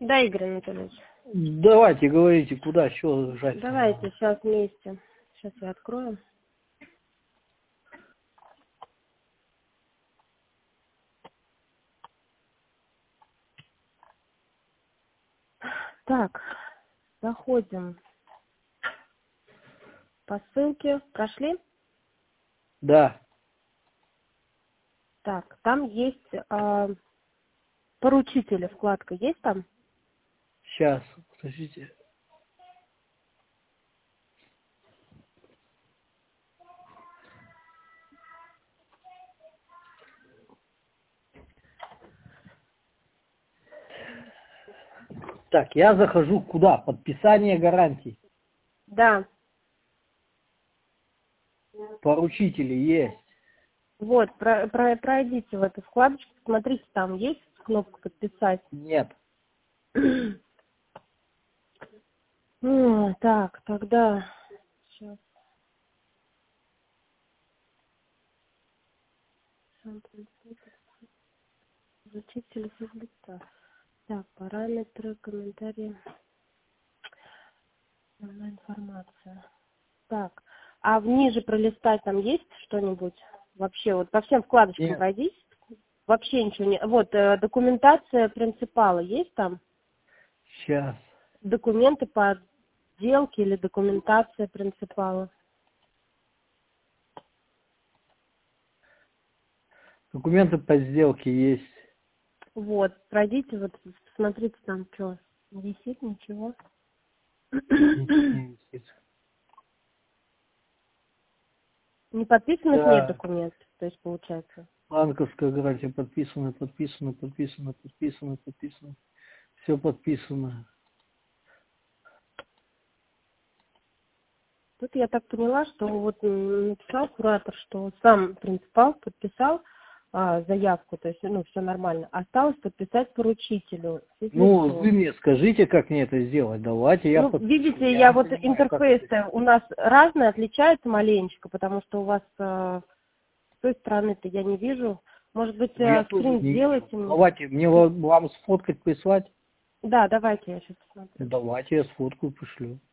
Да, Игорь Анатольевич. Давайте, говорите, куда, что жать? Давайте сейчас вместе. Сейчас я открою. Так, заходим по ссылке. Прошли? Да. Так, там есть поручители, вкладка есть там? Сейчас, подождите. Так, я захожу куда? Подписание гарантий. Да. Поручители есть. Вот, пройдите в эту вкладочку, смотрите, там есть кнопка «Подписать». Нет. Так, тогда... Сейчас. Поручители физлица. Так, параметры, комментарии, информация. Так, а ниже пролистать там есть что-нибудь? Вообще, вот по всем вкладочкам Нет. пройдись. Вообще ничего не... Вот, документация принципала есть там? Сейчас. Документы по отделке или документация принципала? Документы по сделке есть. Вот, пройдите, вот, посмотрите там, что, не висит ничего. Ничего не висит. Не подписанных нет Да. документов, то есть получается. Банковская гарантия подписана. Все подписано. Тут я так поняла, что вот написал куратор, что сам принципал подписал заявку, то есть, ну, все нормально. Осталось подписать поручителю. Ну, физлицу. вы мне скажите, как мне это сделать. Давайте я Ну, подпишу. видите, Я я не вот понимаю, как это интерфейс-то у нас разный, отличается маленечко, потому что у вас с той стороны-то я не вижу. Может быть, Ну, я тоже скрин не вижу. сделайте мне? Давайте, мне вам сфоткать, прислать. Да, давайте я сейчас посмотрю. Давайте я сфоткаю, пришлю.